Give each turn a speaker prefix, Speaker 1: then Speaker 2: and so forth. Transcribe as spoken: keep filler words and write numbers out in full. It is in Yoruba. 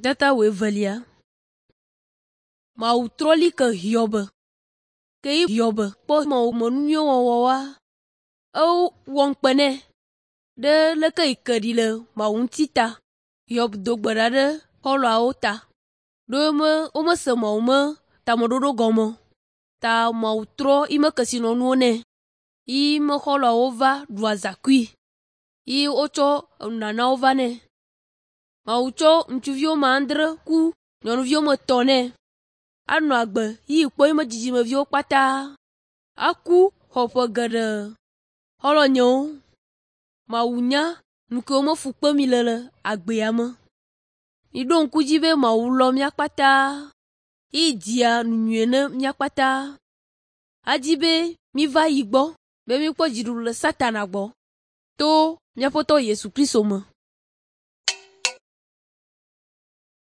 Speaker 1: Atata wevelia. Mawu troli ke Hiob. Ke Hiob kpɔ mawu mɔnumio wɔwɔwa. Ewo wɔnkpene de leke ike ɖi le mawu ŋuti ta. Hiob do gbe ɖa ɖe xɔlɔawo ta. Ɖo me wome se mawu me tameɖoɖo gɔme. Ta mawu trɔ ime kesinɔnuwo nɛ. Yi me xɔlɔawo va ɖua zakui. Yi wotsɔ nunanawo va nɛ. Mawu tsɔ ŋutsuviwo me andre ku nyɔnuviwo me tɔ nɛ. Anɔ agbe yi kpɔ ime dzidzimeviwo kpata. Aku xɔ ƒe geɖe. Xɔlɔnyewo. Mawu nya nukewo me fu kpe mi le le agbea me. Mi ɖo ŋku dzi be mawu lɔ mia kpata. Yi dia nunyuie ne mia kpata. Adi be mi va yi gbɔ be mi kpɔ dziɖuɖu le Satana gbɔ. To mia ƒetɔ Yesu Kristo me.